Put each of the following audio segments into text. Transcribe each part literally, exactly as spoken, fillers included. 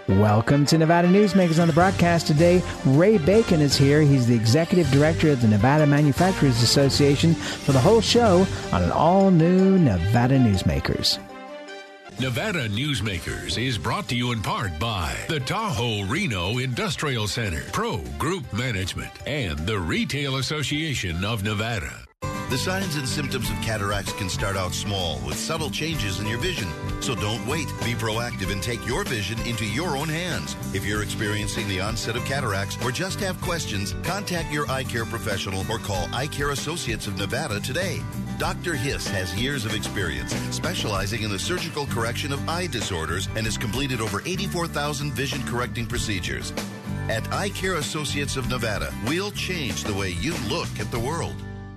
Welcome to Nevada Newsmakers. On the broadcast today, Ray Bacon is here. He's the Executive Director of the Nevada Manufacturers Association for the whole show on an all-new Nevada Newsmakers. Nevada Newsmakers is brought to you in part by the Tahoe Reno Industrial Center, Pro Group Management, and the Retail Association of Nevada. The signs and symptoms of cataracts can start out small with subtle changes in your vision. So don't wait. Be proactive and take your vision into your own hands. If you're experiencing the onset of cataracts or just have questions, contact your eye care professional or call Eye Care Associates of Nevada today. Doctor Hiss has years of experience specializing in the surgical correction of eye disorders and has completed over eighty-four thousand vision correcting procedures. At Eye Care Associates of Nevada, we'll change the way you look at the world.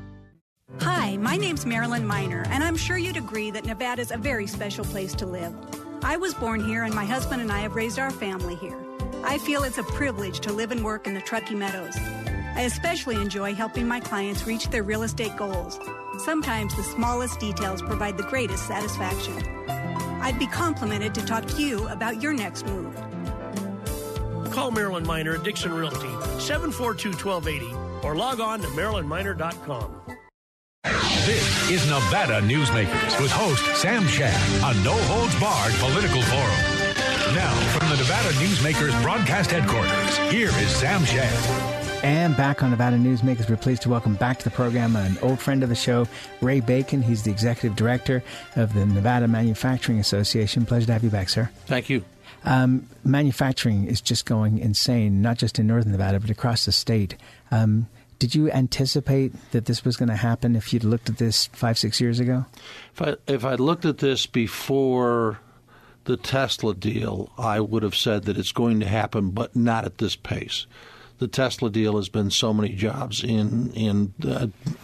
Hi, my name's Marilyn Miner, and I'm sure you'd agree that Nevada's a very special place to live. I was born here, and my husband and I have raised our family here. I feel it's a privilege to live and work in the Truckee Meadows. I especially enjoy helping my clients reach their real estate goals. Sometimes the smallest details provide the greatest satisfaction. I'd be complimented to talk to you about your next move. Call Marilyn Miner at Dixon Realty, seven four two, one two eight zero, or log on to marilyn miner dot com. This is Nevada Newsmakers with host Sam Shad, a no-holds-barred political forum. Now, from the Nevada Newsmakers broadcast headquarters, here is Sam Shad. And back on Nevada Newsmakers, we're pleased to welcome back to the program an old friend of the show, Ray Bacon. He's the Executive Director of the Nevada Manufacturing Association. Pleasure to have you back, sir. Thank you. Um, manufacturing is just going insane, not just in northern Nevada, but across the state. Um Did you anticipate that this was going to happen if you'd looked at this five, six years ago? If I if I looked at this before the Tesla deal, I would have said that it's going to happen, but not at this pace. The Tesla deal has been so many jobs in in uh,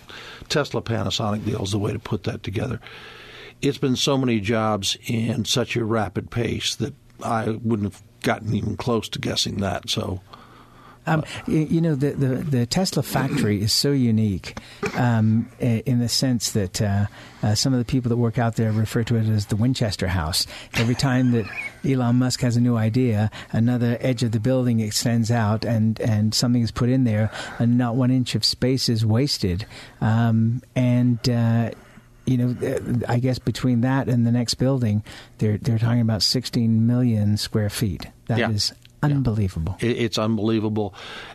Tesla Panasonic deal is the way to put that together. It's been so many jobs in such a rapid pace that I wouldn't have gotten even close to guessing that. So. Um, you, you know, the, the, the Tesla factory is so unique um, in the sense that uh, uh, some of the people that work out there refer to it as the Winchester House. Every time that Elon Musk has a new idea, another edge of the building extends out and, and something is put in there, and not one inch of space is wasted. Um, and... Uh, You know, I guess between that and the next building, they're they're talking about sixteen million square feet. That yeah. is unbelievable. Yeah. It's unbelievable.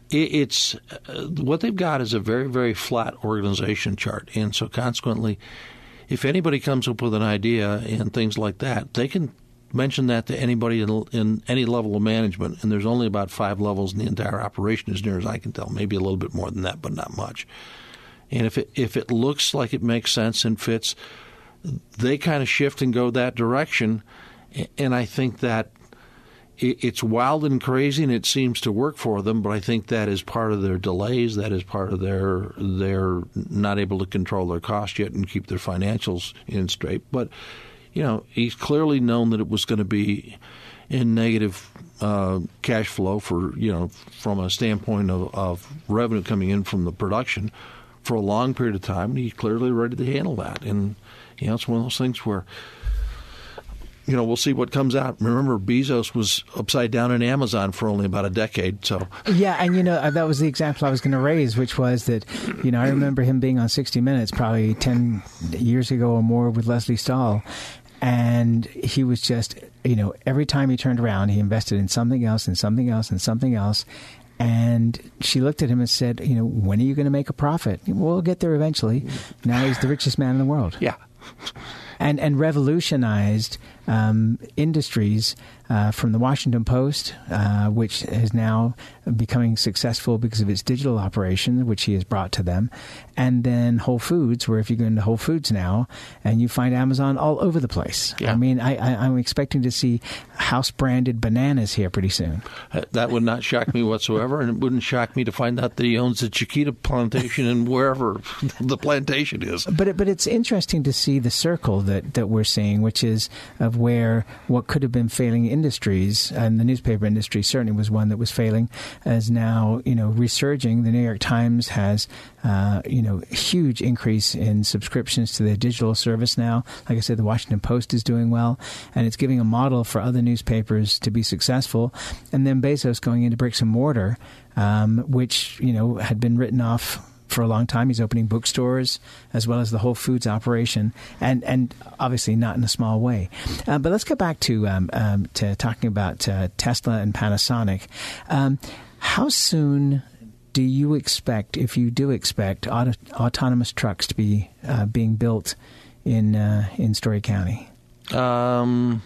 It's uh, what they've got is a very, very flat organization chart, and so consequently, if anybody comes up with an idea and things like that, they can mention that to anybody in, in any level of management, and there's only about five levels in the entire operation, as near as I can tell. Maybe a little bit more than that, but not much. And if it if it looks like it makes sense and fits, they kind of shift and go that direction. And I think that it's wild and crazy, and it seems to work for them. But I think that is part of their delays. That is part of their they're not able to control their costs yet and keep their financials in straight. But you know, he's clearly known that it was going to be in negative uh, cash flow for you know from a standpoint of, of revenue coming in from the production for a long period of time, and he's clearly ready to handle that. And, you know, it's one of those things where, you know, we'll see what comes out. Remember, Bezos was upside down in Amazon for only about a decade. So yeah, and, you know, that was the example I was going to raise, which was that, you know, I remember him being on sixty minutes probably ten years ago or more with Leslie Stahl, and he was just, you know, every time he turned around, he invested in something else and something else and something else. And she looked at him and said, you know, when are you going to make a profit? We'll get there eventually. Now he's the richest man in the world. Yeah. And and revolutionized um, industries uh, from the Washington Post, uh, which is now becoming successful because of its digital operation, which he has brought to them. And then Whole Foods, where if you go into Whole Foods now and you find Amazon all over the place. Yeah. I mean, I, I, I'm expecting to see house-branded bananas here pretty soon. That would not shock me whatsoever, and it wouldn't shock me to find out that he owns the Chiquita plantation and wherever the plantation is. But it, but it's interesting to see the circle that, that we're seeing, which is of where what could have been failing industries, and the newspaper industry certainly was one that was failing, is now, you know, resurging. The New York Times has, uh, you know, a huge increase in subscriptions to their digital service now. Like I said, the Washington Post is doing well, and it's giving a model for other newspapers to be successful. And then Bezos going into bricks and mortar, um, which, you know, had been written off for a long time. He's opening bookstores as well as the Whole Foods operation, and, and obviously not in a small way. Uh, but let's get back to um, um, to talking about uh, Tesla and Panasonic. Um, how soon do you expect, if you do expect, auto- autonomous trucks to be uh, being built in uh, in Story County? Um.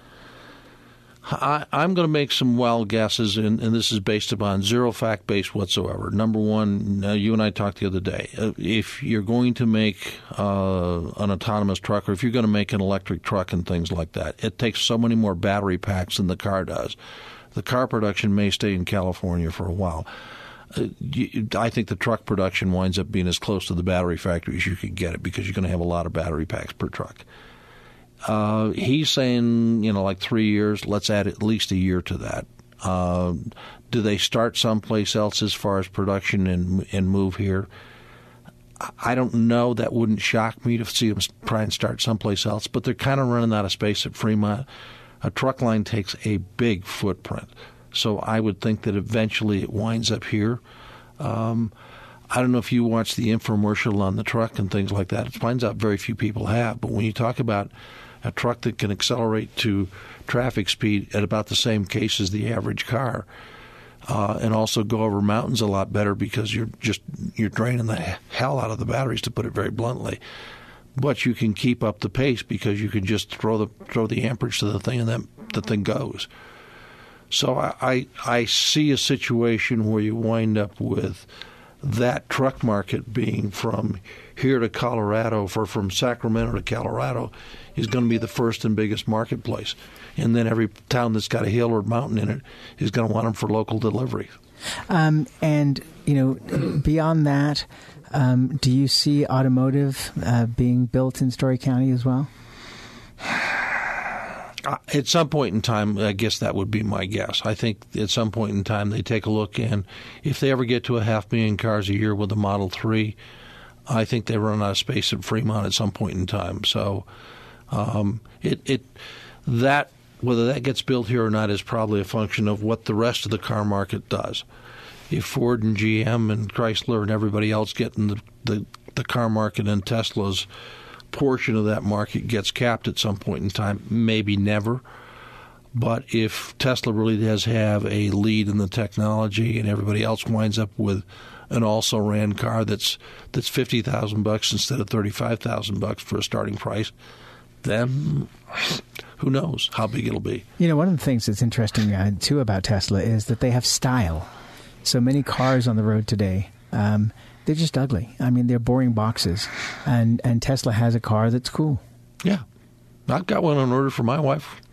I, I'm going to make some wild guesses, and, and this is based upon zero fact base whatsoever. Number one, uh, you and I talked the other day. Uh, if you're going to make uh, an autonomous truck, or if you're going to make an electric truck and things like that, it takes so many more battery packs than the car does. The car production may stay in California for a while. Uh, you, I think the truck production winds up being as close to the battery factory as you can get it, because you're going to have a lot of battery packs per truck. Uh, he's saying, you know, like three years. Let's add at least a year to that. Uh, do they start someplace else as far as production and and move here? I don't know. That wouldn't shock me to see them try and start someplace else. But they're kind of running out of space at Fremont. A truck line takes a big footprint, so I would think that eventually it winds up here. Um, I don't know if you watch the infomercial on the truck and things like that. It finds out very few people have. But when you talk about a truck that can accelerate to traffic speed at about the same pace as the average car, uh, and also go over mountains a lot better, because you're just you're draining the hell out of the batteries, to put it very bluntly. But you can keep up the pace because you can just throw the throw the amperage to the thing, and then the thing goes. So I I, I see a situation where you wind up with that truck market being from here to Colorado, for from Sacramento to Colorado, is going to be the first and biggest marketplace. And then every town that's got a hill or mountain in it is going to want them for local delivery. Um, and, you know, beyond that, um, do you see automotive uh, being built in Story County as well? Uh, at some point in time, I guess that would be my guess. I think at some point in time they take a look, and if they ever get to a half million cars a year with the Model three, I think they run out of space at Fremont at some point in time. So um, it it that whether that gets built here or not is probably a function of what the rest of the car market does. If Ford and G M and Chrysler and everybody else get in the, the, the car market, and Tesla's portion of that market gets capped at some point in time, maybe never. But if Tesla really does have a lead in the technology, and everybody else winds up with an also-ran car that's that's fifty thousand bucks instead of thirty-five thousand bucks for a starting price, then who knows how big it'll be. You know, one of the things that's interesting uh, too about Tesla is that they have style. So many cars on the road today, Um, they're just ugly. I mean, they're boring boxes. And, and Tesla has a car that's cool. Yeah. I've got one on order for my wife.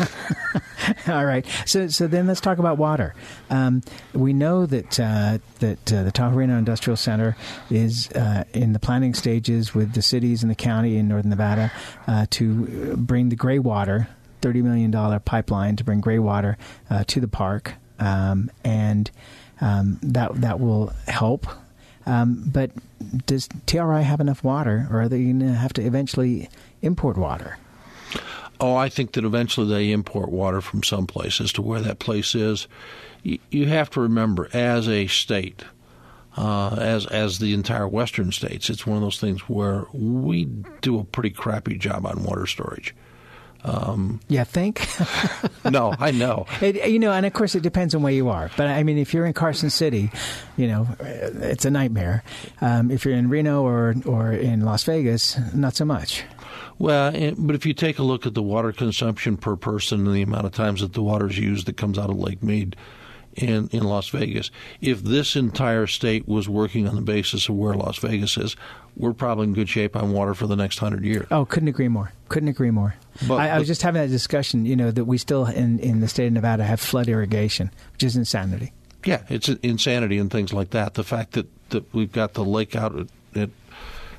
All right. So so then let's talk about water. Um, we know that uh, that uh, the Tahoe Reno Industrial Center is uh, in the planning stages with the cities and the county in northern Nevada uh, to bring the gray water, thirty million dollars pipeline to bring gray water uh, to the park. Um, and um, that that will help. Um, but does T R I have enough water, or are they going to have to eventually import water? Oh, I think that eventually they import water from someplace. As to where that place is, you, you have to remember, as a state, uh, as as the entire western states, it's one of those things where we do a pretty crappy job on water storage. Um, yeah, think? No, I know. It, you know, and of course it depends on where you are. But I mean, if you're in Carson City, you know, it's a nightmare. Um, if you're in Reno or or in Las Vegas, not so much. Well, but if you take a look at the water consumption per person and the amount of times that the water is used that comes out of Lake Mead in, in Las Vegas, if this entire state was working on the basis of where Las Vegas is, we're probably in good shape on water for the next hundred years. Oh, couldn't agree more. Couldn't agree more. But, I, I was just having that discussion, you know, that we still in, in the state of Nevada have flood irrigation, which is insanity. Yeah, it's insanity and things like that. The fact that, that we've got the lake out at, at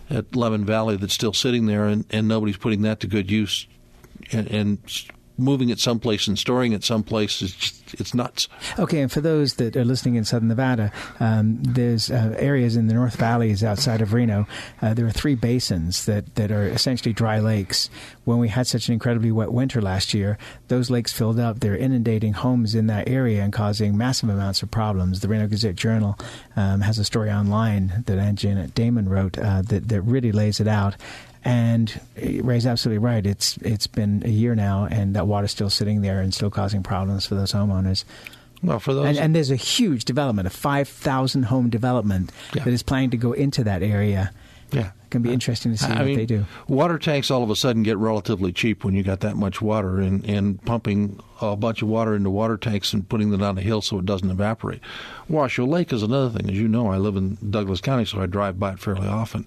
at Lemon Valley that's still sitting there, and, and nobody's putting that to good use, and, and moving it someplace and storing it someplace is just, it's nuts. Okay, and for those that are listening in Southern Nevada, um, there's uh, areas in the North Valleys outside of Reno. Uh, there are three basins that, that are essentially dry lakes. When we had such an incredibly wet winter last year, those lakes filled up. They're inundating homes in that area and causing massive amounts of problems. The Reno Gazette-Journal um, has a story online that Aunt Janet Damon wrote uh, that, that really lays it out. And Ray's absolutely right. It's it's been a year now, and that water's still sitting there and still causing problems for those homeowners. Well, for those, and, and there's a huge development, a five thousand home development yeah. that is planning to go into that area. Yeah, it can be interesting to see I what mean, they do. Water tanks all of a sudden get relatively cheap when you got that much water, and, and pumping a bunch of water into water tanks and putting them down a hill so it doesn't evaporate. Washoe Lake is another thing. As you know, I live in Douglas County, so I drive by it fairly often.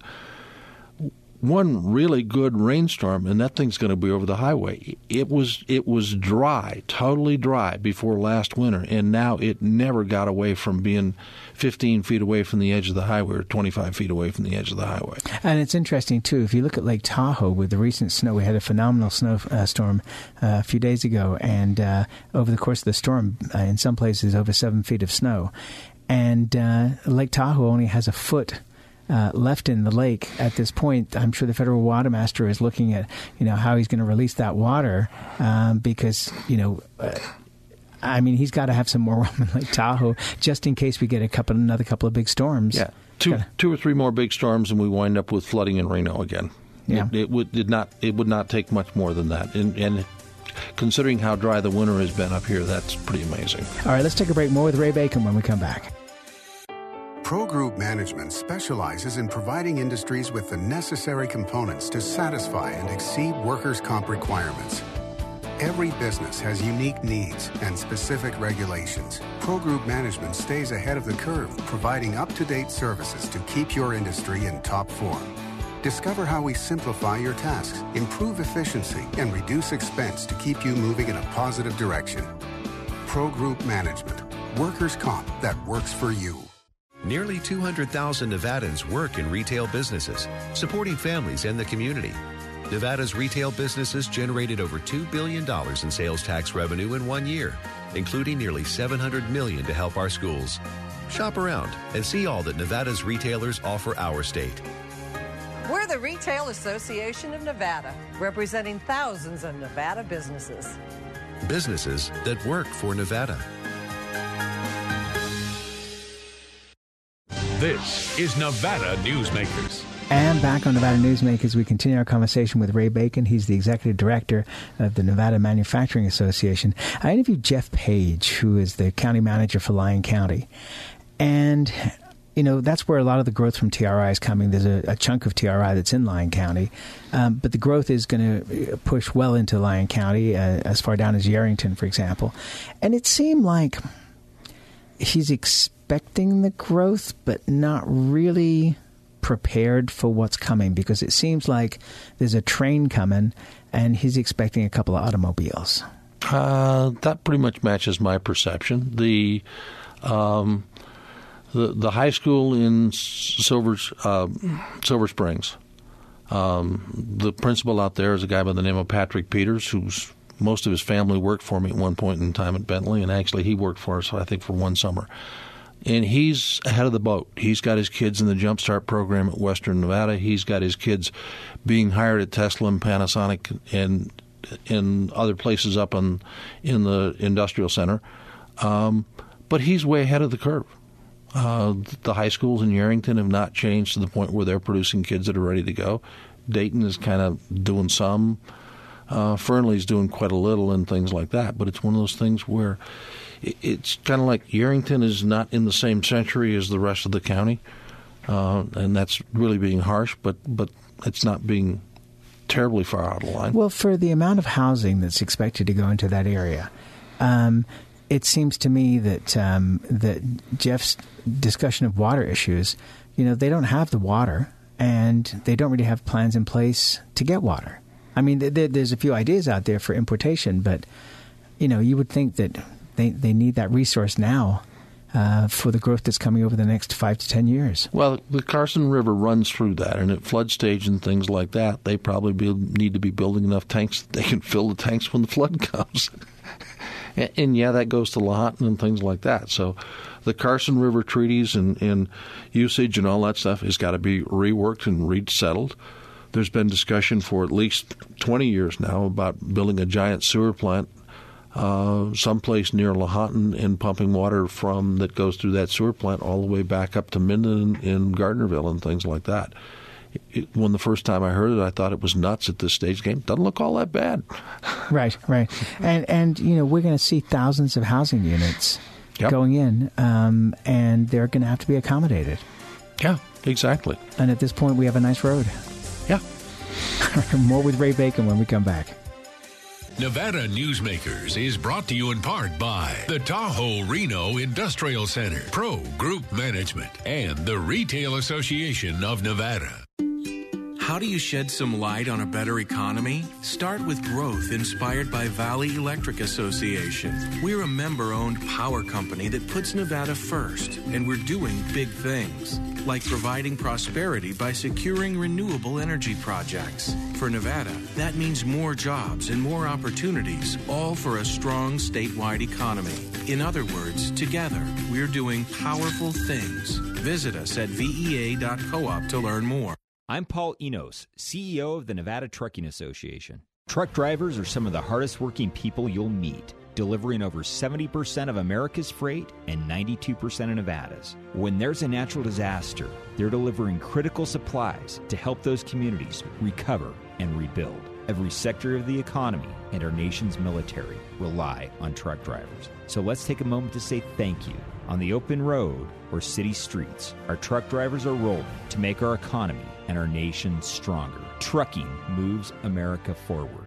One really good rainstorm, and that thing's going to be over the highway. It was it was dry, totally dry before last winter, and now it never got away from being fifteen feet away from the edge of the highway or twenty-five feet away from the edge of the highway. And it's interesting, too, if you look at Lake Tahoe with the recent snow, we had a phenomenal snow uh, storm uh, a few days ago, and uh, over the course of the storm, uh, in some places, over seven feet of snow. And uh, Lake Tahoe only has a foot Uh, left in the lake at this point. I'm sure the federal water master is looking at, you know, how he's going to release that water um, because, you know, uh, I mean, he's got to have some more room in Lake Tahoe just in case we get a couple, another couple of big storms. Yeah, two, Gotta, two or three more big storms, and we wind up with flooding in Reno again. Yeah, it, it would did not it would not take much more than that, and, and considering how dry the winter has been up here, that's pretty amazing. All right, let's take a break. More with Ray Bacon when we come back. Pro Group Management specializes in providing industries with the necessary components to satisfy and exceed workers' comp requirements. Every business has unique needs and specific regulations. Pro Group Management stays ahead of the curve, providing up-to-date services to keep your industry in top form. Discover how we simplify your tasks, improve efficiency, and reduce expense to keep you moving in a positive direction. Pro Group Management. Workers' comp that works for you. Nearly two hundred thousand Nevadans work in retail businesses, supporting families and the community. Nevada's retail businesses generated over two billion dollars in sales tax revenue in one year, including nearly seven hundred million dollars to help our schools. Shop around and see all that Nevada's retailers offer our state. We're the Retail Association of Nevada, representing thousands of Nevada businesses. Businesses that work for Nevada. This is Nevada Newsmakers. And back on Nevada Newsmakers, we continue our conversation with Ray Bacon. He's the executive director of the Nevada Manufacturing Association. I interviewed Jeff Page, who is the county manager for Lyon County. And, you know, that's where a lot of the growth from T R I is coming. There's a, a chunk of T R I that's in Lyon County. Um, but the growth is going to push well into Lyon County, uh, as far down as Yerington, for example. And it seemed like he's expecting the growth, but not really prepared for what's coming, because it seems like there's a train coming and he's expecting a couple of automobiles. Uh, that pretty much matches my perception. The um, the the high school in Silver uh, Silver Springs, um, the principal out there is a guy by the name of Patrick Peters, who's most of his family worked for me at one point in time at Bentley, and actually he worked for us, I think, for one summer. And he's ahead of the boat. He's got his kids in the Jump Start program at Western Nevada. He's got his kids being hired at Tesla and Panasonic and in other places up in, in the industrial center. Um, but he's way ahead of the curve. Uh, the high schools in Yerington have not changed to the point where they're producing kids that are ready to go. Dayton is kind of doing some. Uh, Fernley's doing quite a little and things like that. But it's one of those things where it's kind of like Yerington is not in the same century as the rest of the county, uh, and that's really being harsh, but, but it's not being terribly far out of line. Well, for the amount of housing that's expected to go into that area, um, it seems to me that um, that Jeff's discussion of water issues, you know, they don't have the water, and they don't really have plans in place to get water. I mean, there, there's a few ideas out there for importation, but, you know, you would think that They they need that resource now, uh, for the growth that's coming over the next five to ten years. Well, the Carson River runs through that, and at flood stage and things like that, they probably be, need to be building enough tanks that they can fill the tanks when the flood comes. and, and, yeah, that goes to Lahontan and things like that. So the Carson River treaties and, and usage and all that stuff has got to be reworked and resettled. There's been discussion for at least twenty years now about building a giant sewer plant uh, someplace near Lahontan and pumping water from that goes through that sewer plant all the way back up to Minden in Gardnerville and things like that. It, when the first time I heard it, I thought it was nuts at this stage game. Doesn't look all that bad. Right, right. And, and you know, we're going to see thousands of housing units yep. going in, um, and they're going to have to be accommodated. Yeah, exactly. And at this point, we have a nice road. Yeah. More with Ray Bacon when we come back. Nevada Newsmakers is brought to you in part by the Tahoe Reno Industrial Center, Pro Group Management, and the Retail Association of Nevada. How do you shed some light on a better economy? Start with growth inspired by Valley Electric Association. We're a member-owned power company that puts Nevada first, and we're doing big things, like providing prosperity by securing renewable energy projects. For Nevada, that means more jobs and more opportunities, all for a strong statewide economy. In other words, together, we're doing powerful things. Visit us at V E A dot coop to learn more. I'm Paul Enos, C E O of the Nevada Trucking Association. Truck drivers are some of the hardest working people you'll meet, delivering over seventy percent of America's freight and ninety-two percent of Nevada's. When there's a natural disaster, they're delivering critical supplies to help those communities recover and rebuild. Every sector of the economy and our nation's military rely on truck drivers. So let's take a moment to say thank you. On the open road or city streets, our truck drivers are rolling to make our economy and our nation stronger. Trucking moves America forward.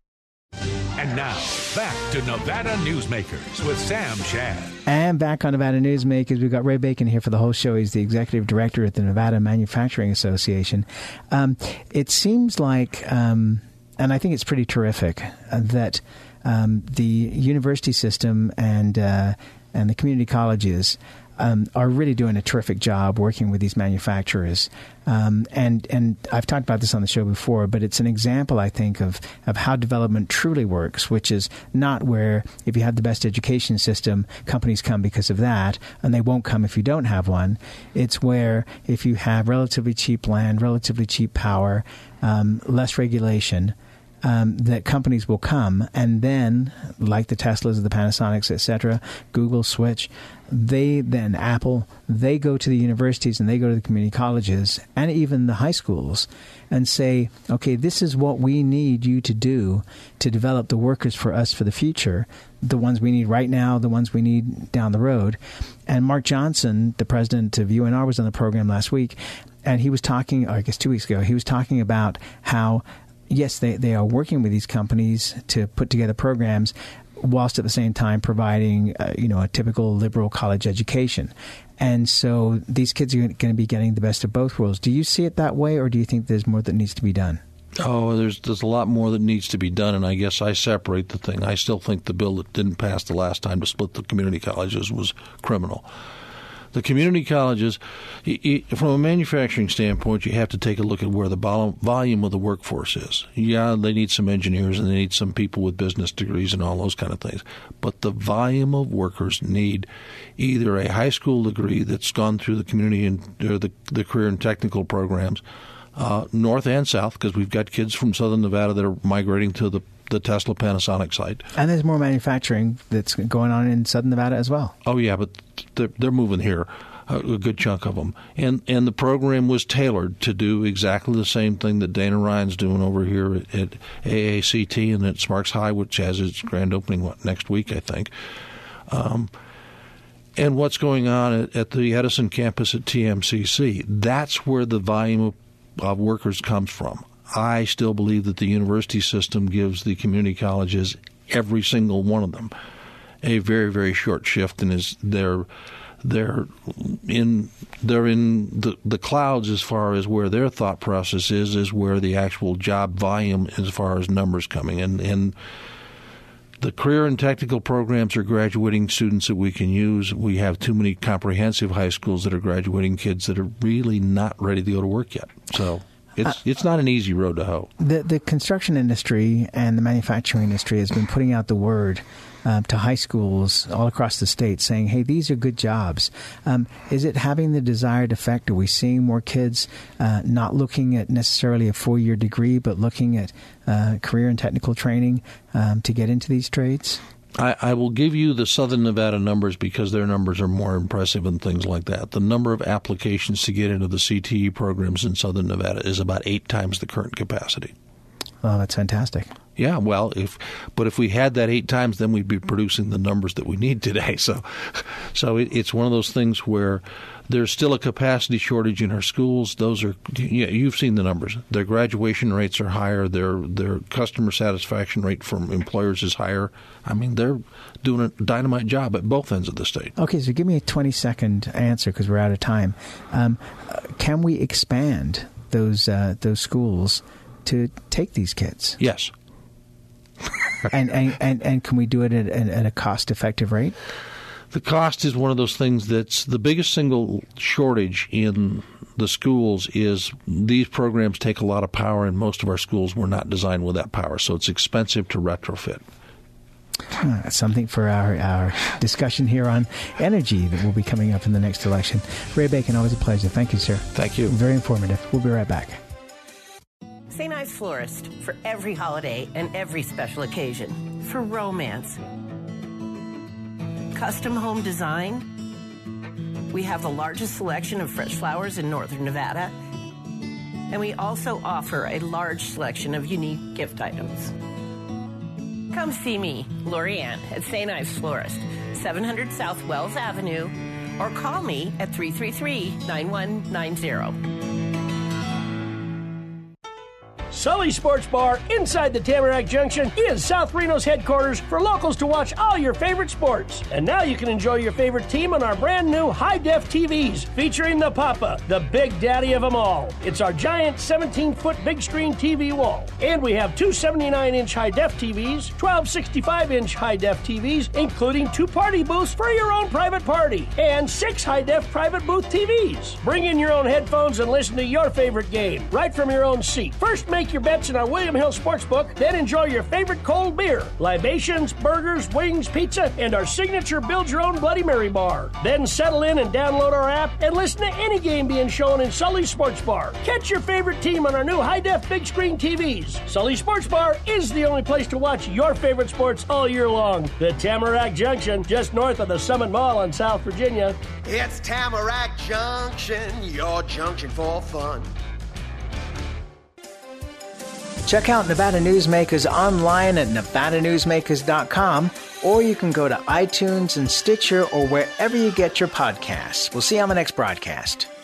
And now, back to Nevada Newsmakers with Sam Shad. And back on Nevada Newsmakers, we've got Ray Bacon here for the whole show. He's the executive director at the Nevada Manufacturing Association. Um, it seems like, um, and I think it's pretty terrific, uh, that um, the university system and uh, and the community colleges Um, are really doing a terrific job working with these manufacturers. Um, and, and I've talked about this on the show before, but it's an example, I think, of, of how development truly works, which is not where if you have the best education system, companies come because of that, and they won't come if you don't have one. It's where if you have relatively cheap land, relatively cheap power, um, less regulation, Um, that companies will come, and then, like the Teslas, the Panasonics, et cetera, Google, Switch, they then Apple, they go to the universities and they go to the community colleges and even the high schools and say, okay, this is what we need you to do to develop the workers for us for the future, the ones we need right now, the ones we need down the road. And Mark Johnson, the president of U N R, was on the program last week, and he was talking, or I guess two weeks ago, he was talking about how yes, they, they are working with these companies to put together programs whilst at the same time providing, uh, you know, a typical liberal college education. And so these kids are going to be getting the best of both worlds. Do you see it that way, or do you think there's more that needs to be done? Oh, there's there's a lot more that needs to be done, and I guess I separate the thing. I still think the bill that didn't pass the last time to split the community colleges was criminal. The community colleges, from a manufacturing standpoint, you have to take a look at where the volume of the workforce is. Yeah, they need some engineers and they need some people with business degrees and all those kind of things. But the volume of workers need either a high school degree that's gone through the community and or the, the career and technical programs, uh, north and south, because we've got kids from southern Nevada that are migrating to the the Tesla Panasonic site. And there's more manufacturing that's going on in southern Nevada as well. Oh, yeah, but they're, they're moving here, a, a good chunk of them. And and the program was tailored to do exactly the same thing that Dana Ryan's doing over here at, at A A C T and at Sparks High, which has its grand opening, what, next week, I think. Um, and what's going on at, at the Edison campus at T M C C, that's where the volume of, of workers comes from. I still believe that the university system gives the community colleges, every single one of them, a very, very short shift, and is they're they're in they're in the the clouds as far as where their thought process is, is where the actual job volume as far as numbers coming. And and The career and technical programs are graduating students that we can use. We have too many comprehensive high schools that are graduating kids that are really not ready to go to work yet. So it's uh, it's not an easy road to hoe. The the construction industry and the manufacturing industry has been putting out the word uh, to high schools all across the state saying, hey, these are good jobs. Um, is it having the desired effect? Are we seeing more kids uh, not looking at necessarily a four-year degree, but looking at uh, career and technical training um, to get into these trades? I, I will give you the Southern Nevada numbers because their numbers are more impressive and things like that. The number of applications to get into the C T E programs in Southern Nevada is about eight times the current capacity. Oh, that's fantastic. Yeah, well, if but if we had that eight times, then we'd be producing the numbers that we need today. So, so it, it's one of those things where there's still a capacity shortage in our schools. Those are, yeah, you've seen the numbers. Their graduation rates are higher. Their their customer satisfaction rate from employers is higher. I mean, they're doing a dynamite job at both ends of the state. Okay, so give me a twenty-second answer because we're out of time. Um, uh, can we expand those uh, those schools to take these kids? Yes. and, and, and and can we do it at, at a cost-effective rate? The cost is one of those things that's the biggest single shortage in the schools is these programs take a lot of power, and most of our schools were not designed with that power, so it's expensive to retrofit. Uh, that's something for our, our discussion here on energy that will be coming up in the next election. Ray Bacon, always a pleasure. Thank you, sir. Thank you. Very informative. We'll be right back. Saint Ives Florist, for every holiday and every special occasion, for romance. Custom home design. We have the largest selection of fresh flowers in northern Nevada. And we also offer a large selection of unique gift items. Come see me, Lorianne, at Saint Ives Florist, seven hundred South Wells Avenue, or call me at three three three, nine one nine zero. Sully Sports Bar inside the Tamarack Junction is South Reno's headquarters for locals to watch all your favorite sports. And now you can enjoy your favorite team on our brand new high-def T Vs featuring the Papa, the big daddy of them all. It's our giant seventeen-foot big screen T V wall. And we have two seventy-nine inch high-def T Vs, twelve sixty-five inch high-def T Vs, including two party booths for your own private party, and six high-def private booth T Vs. Bring in your own headphones and listen to your favorite game right from your own seat. First, make your bets in our William Hill Sportsbook, then enjoy your favorite cold beer, libations, burgers, wings, pizza, and our signature build-your-own Bloody Mary bar. Then settle in and download our app and listen to any game being shown in Sully's Sports Bar. Catch your favorite team on our new high-def big screen T Vs. Sully Sports Bar is the only place to watch your favorite sports all year long. The Tamarack Junction, just north of the Summit Mall in South Virginia. It's Tamarack Junction, your junction for fun. Check out Nevada Newsmakers online at nevada newsmakers dot com, or you can go to iTunes and Stitcher or wherever you get your podcasts. We'll see you on the next broadcast.